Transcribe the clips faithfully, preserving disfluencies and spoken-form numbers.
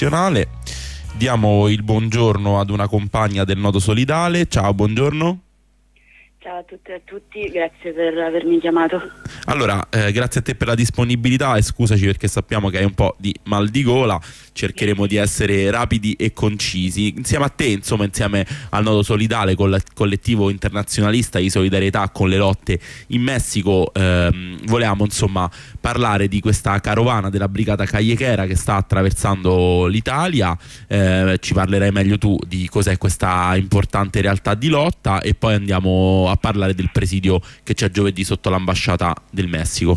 internazionale. Diamo il buongiorno ad una compagna del Nodo Solidale. Ciao, buongiorno. Ciao a tutte e a tutti, grazie per avermi chiamato. Allora, eh, grazie a te per la disponibilità e scusaci perché sappiamo che hai un po' di mal di gola. Cercheremo di essere rapidi e concisi. Insieme a te, insomma, insieme al Nodo Solidale, col collettivo internazionalista di solidarietà con le lotte in Messico, ehm, volevamo insomma parlare di questa carovana della Brigata Callequera che sta attraversando l'Italia. Eh, ci parlerai meglio tu di cos'è questa importante realtà di lotta e poi andiamo a parlare del presidio che c'è giovedì sotto l'ambasciata del Messico.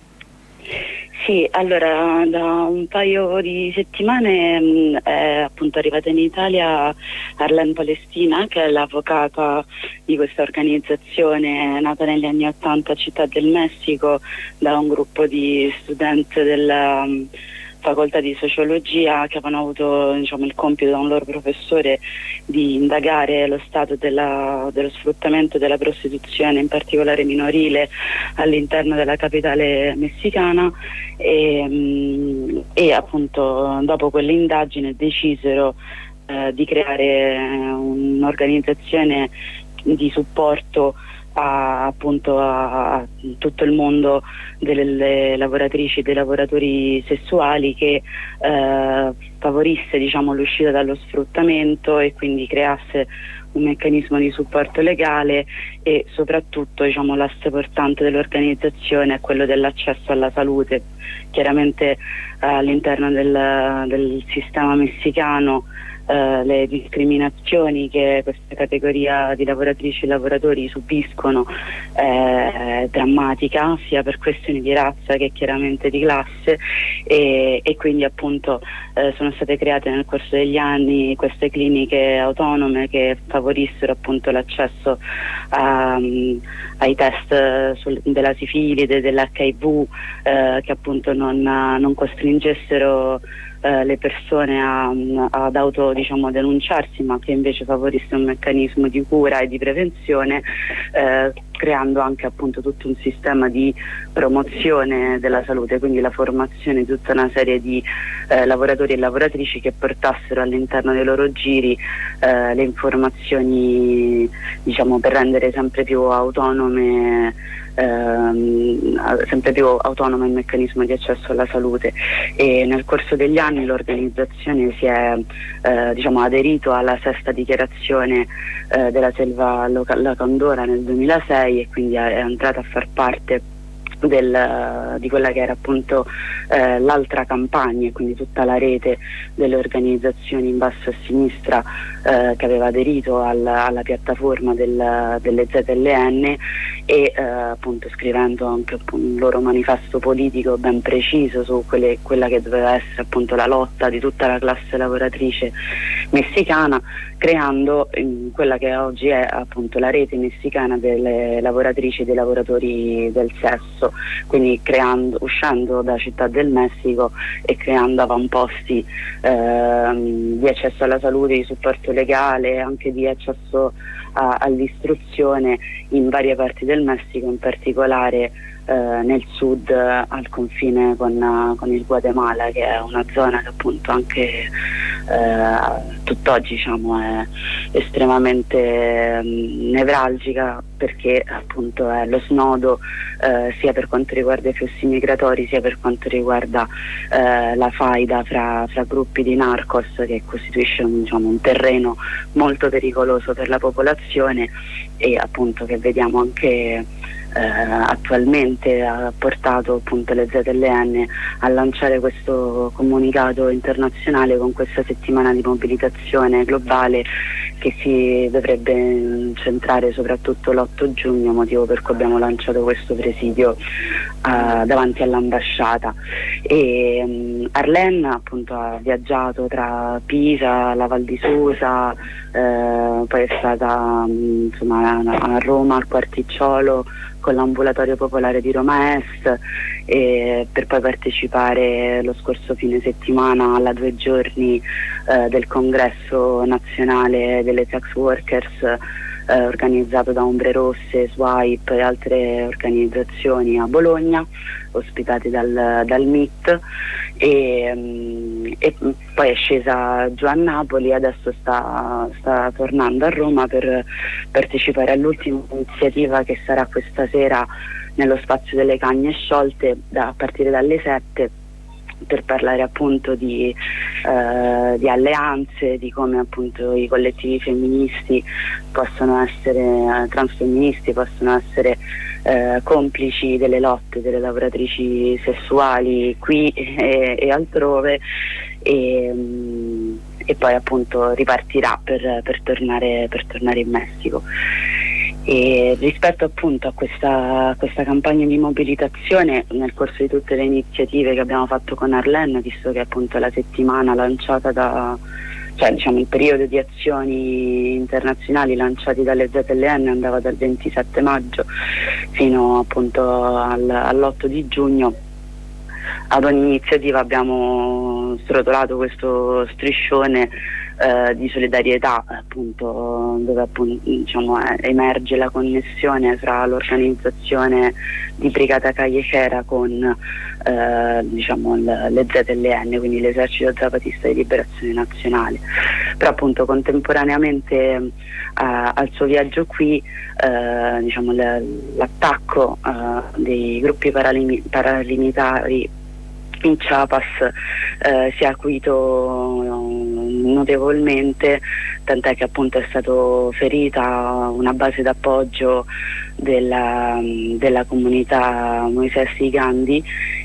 Sì, allora da un paio di settimane mh, è appunto arrivata in Italia Arlene Palestina, che è l'avvocata di questa organizzazione nata negli anni ottanta a Città del Messico da un gruppo di studenti della mh, facoltà di sociologia che avevano avuto, diciamo, il compito da un loro professore di indagare lo stato della, dello sfruttamento della prostituzione, in particolare minorile, all'interno della capitale messicana e, e appunto dopo quell'indagine decisero eh, di creare un'organizzazione di supporto a, appunto a tutto il mondo delle lavoratrici e dei lavoratori sessuali, che eh, favorisse, diciamo, l'uscita dallo sfruttamento e quindi creasse un meccanismo di supporto legale e soprattutto, diciamo, l'asse portante dell'organizzazione è quello dell'accesso alla salute. Chiaramente eh, all'interno del, del sistema messicano Uh, le discriminazioni che questa categoria di lavoratrici e lavoratori subiscono è eh, drammatica, sia per questioni di razza che chiaramente di classe, e, e quindi appunto eh, sono state create nel corso degli anni queste cliniche autonome che favorissero appunto l'accesso a, um, ai test sul, della sifilide, dell'H I V, eh, che appunto non, non costringessero Uh, le persone a, ad auto, diciamo, denunciarsi, ma che invece favorisse un meccanismo di cura e di prevenzione, uh, creando anche appunto tutto un sistema di promozione della salute, quindi la formazione di tutta una serie di uh, lavoratori e lavoratrici che portassero all'interno dei loro giri uh, le informazioni, diciamo, per rendere sempre più autonome Ehm, sempre più autonomo il meccanismo di accesso alla salute. E nel corso degli anni l'organizzazione si è eh, diciamo, aderito alla sesta dichiarazione eh, della Selva Lacandona nel duemilasei e quindi è entrata a far parte Del, di quella che era appunto eh, l'altra campagna, quindi tutta la rete delle organizzazioni in basso a sinistra eh, che aveva aderito al, alla piattaforma del, delle Z L N e eh, appunto scrivendo anche un loro manifesto politico ben preciso su quelle, quella che doveva essere appunto la lotta di tutta la classe lavoratrice messicana, creando in quella che oggi è appunto la rete messicana delle lavoratrici e dei lavoratori del sesso, quindi creando, uscendo da Città del Messico e creando avamposti ehm, di accesso alla salute, di supporto legale, anche di accesso a, all'istruzione in varie parti del Messico, in particolare eh, nel sud al confine con, con il Guatemala, che è una zona che appunto anche eh, tutt'oggi, diciamo, è estremamente eh, nevralgica, perché appunto è lo snodo eh, sia per quanto riguarda i flussi migratori sia per quanto riguarda eh, la faida fra, fra gruppi di narcos, che costituisce un, diciamo, un terreno molto pericoloso per la popolazione e appunto che vediamo anche eh, attualmente ha portato appunto le Z L N a lanciare questo comunicato internazionale con questa settimana di mobilitazione globale che si dovrebbe centrare soprattutto l'otto giugno, motivo per cui abbiamo lanciato questo presidio uh, davanti all'ambasciata. E um, Arlene appunto ha viaggiato tra Pisa, la Val di Susa, eh, poi è stata um, insomma a Roma al Quarticciolo con l'ambulatorio popolare di Roma Est, e per poi partecipare lo scorso fine settimana alla due giorni eh, del congresso nazionale delle sex workers eh, organizzato da Ombre Rosse, Swipe e altre organizzazioni a Bologna, ospitati dal, dal M I T, e, um, e poi è scesa giù a Napoli e adesso sta, sta tornando a Roma per partecipare all'ultima iniziativa che sarà questa sera nello spazio delle Cagne Sciolte da, a partire dalle sette, per parlare appunto di, eh, di alleanze, di come appunto i collettivi femministi possono essere, eh, transfemministi possono essere eh, complici delle lotte delle lavoratrici sessuali qui e, e altrove, e, um, e poi appunto ripartirà per, per, tornare, per tornare in Messico. E rispetto appunto a questa, questa campagna di mobilitazione, nel corso di tutte le iniziative che abbiamo fatto con Arlen, visto che appunto la settimana lanciata da, cioè diciamo il periodo di azioni internazionali lanciati dalle Z L N andava dal ventisette maggio fino appunto al, all'otto di giugno, ad ogni iniziativa abbiamo strotolato questo striscione eh, di solidarietà, appunto, dove appunto, diciamo, emerge la connessione fra l'organizzazione di Brigata Callejera con eh, diciamo, l- le Z L N, quindi l'Esercito Zapatista di Liberazione Nazionale. Però appunto contemporaneamente eh, al suo viaggio qui eh, diciamo, l- l'attacco eh, dei gruppi paralim- paramilitari in Chiapas eh, si è acuito notevolmente, tant'è che appunto è stato ferita una base d'appoggio della, della comunità Moisés Gandhi,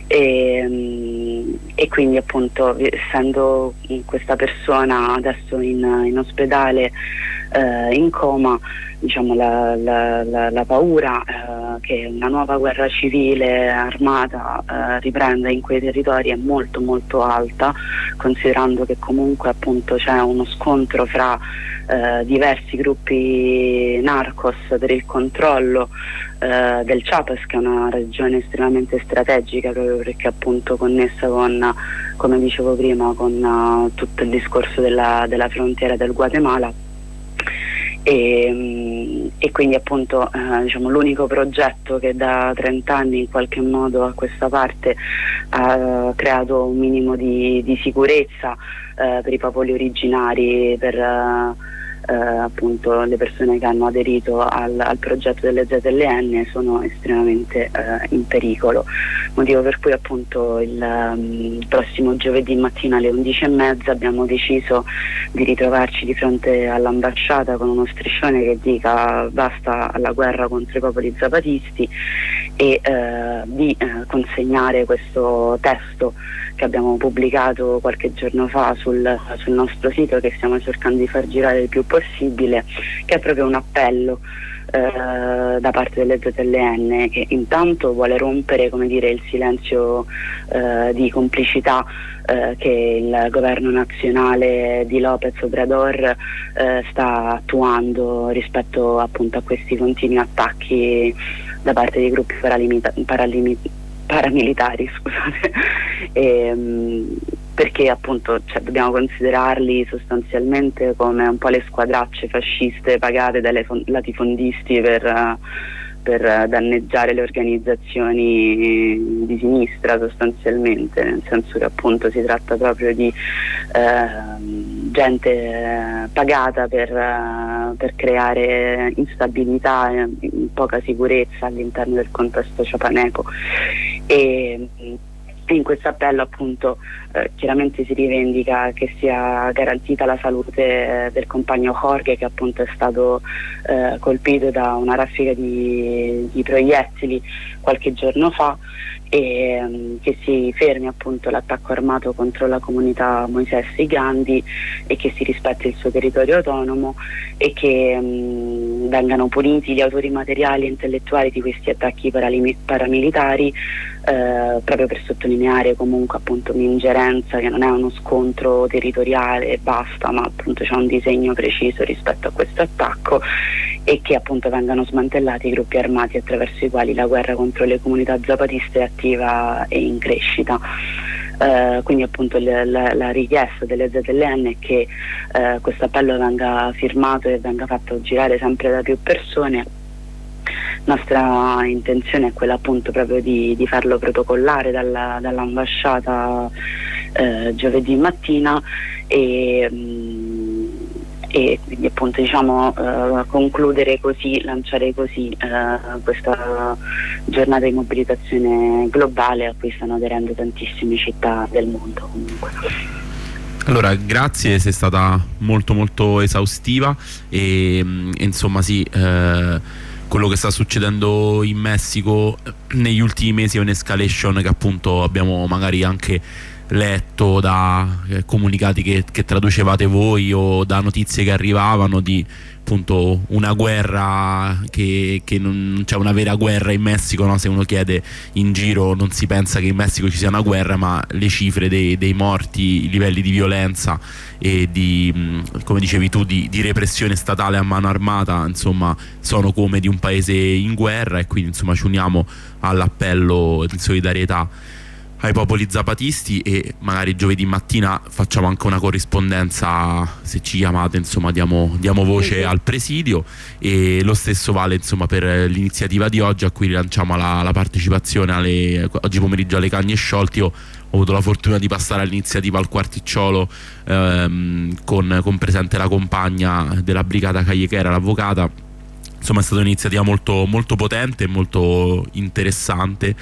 e, e quindi appunto essendo questa persona adesso in, in ospedale eh, in coma, diciamo la, la, la, la paura eh, che una nuova guerra civile armata eh, riprenda in quei territori è molto molto alta, considerando che comunque appunto c'è uno scontro fra eh, diversi gruppi narcos per il controllo eh, del Chiapas, che è una regione estremamente strategica proprio perché appunto connessa con, come dicevo prima, con uh, tutto il discorso della, della frontiera del Guatemala. E, e quindi appunto eh, diciamo, l'unico progetto che da trenta anni in qualche modo a questa parte ha creato un minimo di, di sicurezza eh, per i popoli originari, per eh, eh, appunto le persone che hanno aderito al, al progetto delle Z L N sono estremamente eh, in pericolo, motivo per cui appunto il, um, il prossimo giovedì mattina alle undici e mezza abbiamo deciso di ritrovarci di fronte all'ambasciata con uno striscione che dica basta alla guerra contro i popoli zapatisti e eh, di eh, consegnare questo testo che abbiamo pubblicato qualche giorno fa sul, sul nostro sito, che stiamo cercando di far girare il più possibile, che è proprio un appello eh, da parte delle Z L N, che intanto vuole rompere, come dire, il silenzio eh, di complicità eh, che il governo nazionale di López Obrador eh, sta attuando rispetto appunto a questi continui attacchi da parte di gruppi paralimita- paralimita- paramilitari, scusate, e, mh, perché appunto cioè, dobbiamo considerarli sostanzialmente come un po' le squadracce fasciste pagate dai fon- latifondisti per, uh, per danneggiare le organizzazioni di sinistra sostanzialmente, nel senso che appunto si tratta proprio di uh, gente uh, pagata per, uh, per creare instabilità e poca sicurezza all'interno del contesto ciapaneco. E in questo appello appunto eh, chiaramente si rivendica che sia garantita la salute eh, del compagno Jorge, che appunto è stato eh, colpito da una raffica di, di proiettili qualche giorno fa, e um, che si fermi appunto l'attacco armato contro la comunità Moisés Gandhi e che si rispetti il suo territorio autonomo, e che um, vengano puniti gli autori materiali e intellettuali di questi attacchi paralimi- paramilitari, eh, proprio per sottolineare comunque appunto un'ingerenza che non è uno scontro territoriale e basta, ma appunto c'è un disegno preciso rispetto a questo attacco, e che appunto vengano smantellati i gruppi armati attraverso i quali la guerra contro le comunità zapatiste è attiva e in crescita. Eh, quindi appunto le, la, la richiesta delle Z L N è che eh, questo appello venga firmato e venga fatto girare sempre da più persone. Nostra intenzione è quella appunto proprio di, di farlo protocollare dalla, dall'ambasciata eh, giovedì mattina e, mh, e quindi appunto diciamo eh, concludere così, lanciare così eh, questa giornata di mobilitazione globale a cui stanno aderendo tantissime città del mondo comunque. Allora, grazie, sei stata molto molto esaustiva e, e insomma sì, eh, quello che sta succedendo in Messico negli ultimi mesi è un'escalation che appunto abbiamo magari anche letto da eh, comunicati che, che traducevate voi o da notizie che arrivavano di appunto una guerra che, che non c'è una vera guerra in Messico, no? Se uno chiede in giro non si pensa che in Messico ci sia una guerra, ma le cifre dei, dei morti, i livelli di violenza e di, come dicevi tu, di, di repressione statale a mano armata, insomma, sono come di un paese in guerra, e quindi insomma ci uniamo all'appello di solidarietà ai popoli zapatisti, e magari giovedì mattina facciamo anche una corrispondenza, se ci chiamate, insomma diamo, diamo voce al presidio, e lo stesso vale insomma per l'iniziativa di oggi a cui rilanciamo la, la partecipazione alle, oggi pomeriggio alle Cagne Sciolti. Io ho avuto la fortuna di passare all'iniziativa al Quarticciolo ehm, con, con presente la compagna della brigata Callequera, l'avvocata. Insomma è stata un'iniziativa molto, molto potente e molto interessante,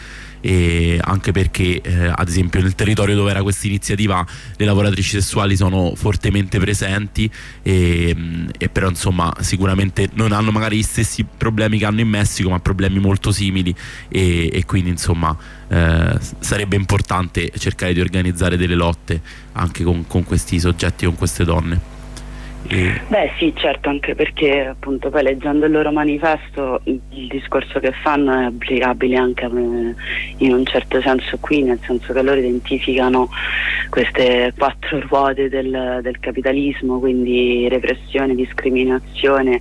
e anche perché eh, ad esempio nel territorio dove era questa iniziativa le lavoratrici sessuali sono fortemente presenti, e, e però insomma sicuramente non hanno magari gli stessi problemi che hanno in Messico, ma problemi molto simili, e, e quindi insomma eh, sarebbe importante cercare di organizzare delle lotte anche con, con questi soggetti, con queste donne. E... Beh sì, certo, anche perché appunto poi leggendo il loro manifesto il discorso che fanno è applicabile anche in un certo senso qui, nel senso che loro identificano queste quattro ruote del, del capitalismo, quindi repressione, discriminazione,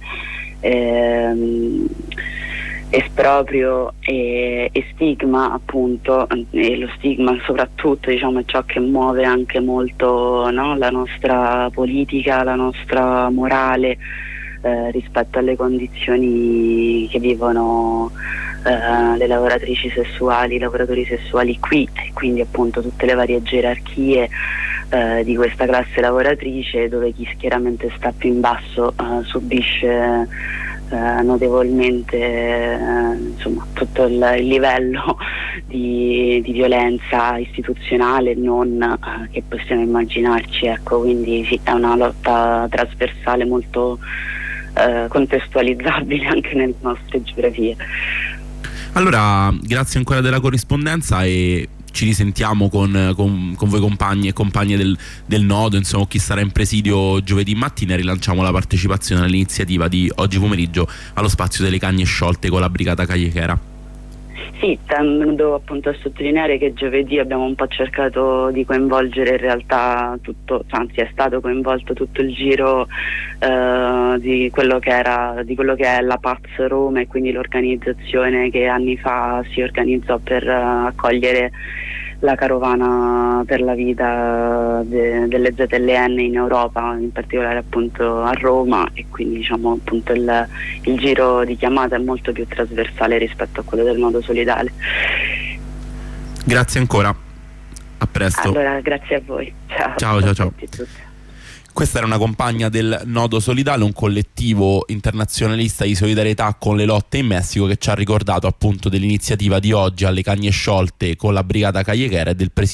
ehm, esproprio e, e stigma, appunto, e lo stigma soprattutto diciamo è ciò che muove anche molto, no, la nostra politica, la nostra morale eh, rispetto alle condizioni che vivono eh, le lavoratrici sessuali, i lavoratori sessuali qui, e quindi appunto tutte le varie gerarchie eh, di questa classe lavoratrice, dove chi chiaramente sta più in basso eh, subisce Uh, notevolmente uh, insomma tutto il, il livello di, di violenza istituzionale non uh, che possiamo immaginarci, ecco, quindi sì, è una lotta trasversale molto uh, contestualizzabile anche nelle nostre geografie. Allora, grazie ancora della corrispondenza, e ci risentiamo con, con, con voi compagni e compagne del, del nodo, insomma chi sarà in presidio giovedì mattina, e rilanciamo la partecipazione all'iniziativa di oggi pomeriggio allo spazio delle Cagne Sciolte con la brigata Callequera. Sì, tendo appunto a sottolineare che giovedì abbiamo un po' cercato di coinvolgere in realtà tutto, anzi è stato coinvolto tutto il giro eh, di quello che era, di quello che è la Paz Roma, e quindi l'organizzazione che anni fa si organizzò per uh, accogliere la carovana per la vita de, delle Z L N in Europa, in particolare appunto a Roma, e quindi diciamo appunto il, il giro di chiamata è molto più trasversale rispetto a quello del nodo solidale. Grazie ancora, a presto. Allora, grazie a voi. Ciao ciao ciao, ciao. Questa era una compagna del Nodo Solidale, un collettivo internazionalista di solidarietà con le lotte in Messico, che ci ha ricordato appunto dell'iniziativa di oggi alle Cagne Sciolte con la brigata Callequera e del presidente